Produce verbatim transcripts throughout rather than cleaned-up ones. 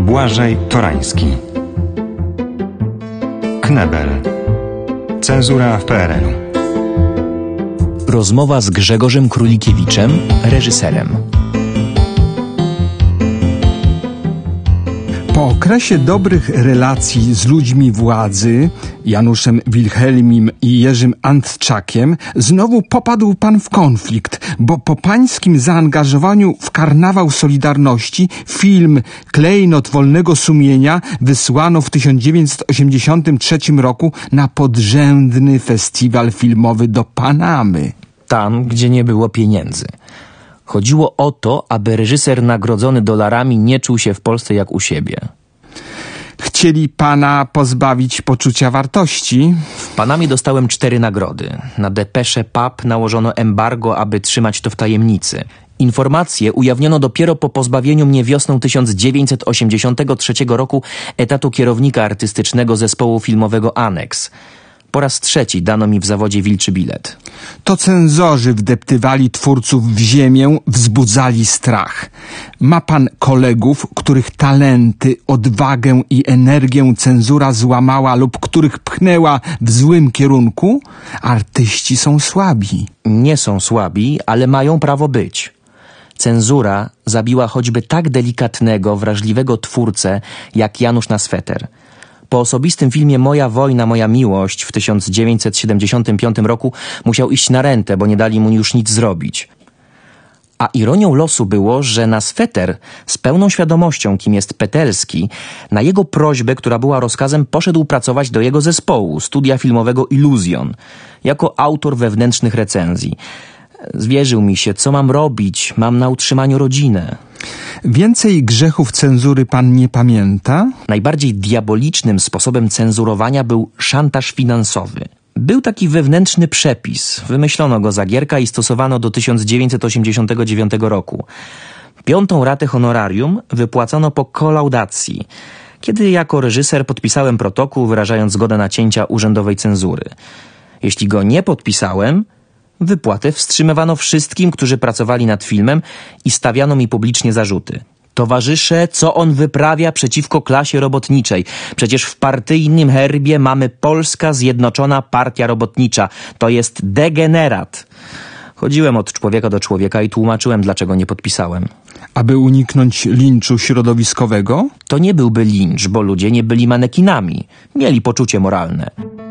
Błażej Torański. Knebel. Cenzura w P R L-u. Rozmowa z Grzegorzem Królikiewiczem, reżyserem. Po okresie dobrych relacji z ludźmi władzy, Januszem Wilhelmim i Jerzym Antczakiem, znowu popadł pan w konflikt, bo po pańskim zaangażowaniu w karnawał Solidarności film Klejnot Wolnego Sumienia wysłano w tysiąc dziewięćset osiemdziesiątym trzecim roku na podrzędny festiwal filmowy do Panamy. Tam, gdzie nie było pieniędzy. Chodziło o to, aby reżyser nagrodzony dolarami nie czuł się w Polsce jak u siebie. Chcieli pana pozbawić poczucia wartości? W Panamie dostałem cztery nagrody. Na depeszę P A P nałożono embargo, aby trzymać to w tajemnicy. Informacje ujawniono dopiero po pozbawieniu mnie wiosną tysiąc dziewięćset osiemdziesiątego trzeciego roku etatu kierownika artystycznego zespołu filmowego Aneks. Po raz trzeci dano mi w zawodzie wilczy bilet. To cenzorzy wdeptywali twórców w ziemię, wzbudzali strach. Ma pan kolegów, których talenty, odwagę i energię cenzura złamała lub których pchnęła w złym kierunku? Artyści są słabi. Nie są słabi, ale mają prawo być. Cenzura zabiła choćby tak delikatnego, wrażliwego twórcę jak Janusz na sweter. Po osobistym filmie Moja wojna, moja miłość w tysiąc dziewięćset siedemdziesiątym piątym roku musiał iść na rentę, bo nie dali mu już nic zrobić. A ironią losu było, że na sweter, z pełną świadomością, kim jest Petelski, na jego prośbę, która była rozkazem, poszedł pracować do jego zespołu, studia filmowego Iluzjon, jako autor wewnętrznych recenzji. Zwierzył mi się, co mam robić, mam na utrzymaniu rodzinę. Więcej grzechów cenzury pan nie pamięta? Najbardziej diabolicznym sposobem cenzurowania był szantaż finansowy. Był taki wewnętrzny przepis. Wymyślono go za Gierka i stosowano do tysiąc dziewięćset osiemdziesiątego dziewiątego roku. Piątą ratę honorarium wypłacono po kolaudacji, kiedy jako reżyser podpisałem protokół wyrażając zgodę na cięcia urzędowej cenzury. Jeśli go nie podpisałem, wypłatę wstrzymywano wszystkim, którzy pracowali nad filmem i stawiano mi publicznie zarzuty. Towarzysze, co on wyprawia przeciwko klasie robotniczej? Przecież w partyjnym herbie mamy Polska Zjednoczona Partia Robotnicza. To jest degenerat. Chodziłem od człowieka do człowieka i tłumaczyłem, dlaczego nie podpisałem. Aby uniknąć linczu środowiskowego? To nie byłby lincz, bo ludzie nie byli manekinami. Mieli poczucie moralne.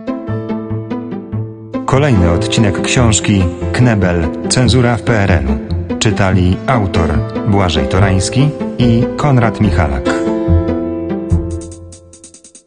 Kolejny odcinek książki Knebel. Cenzura w P R L-u. Czytali autor Błażej Torański i Konrad Michalak.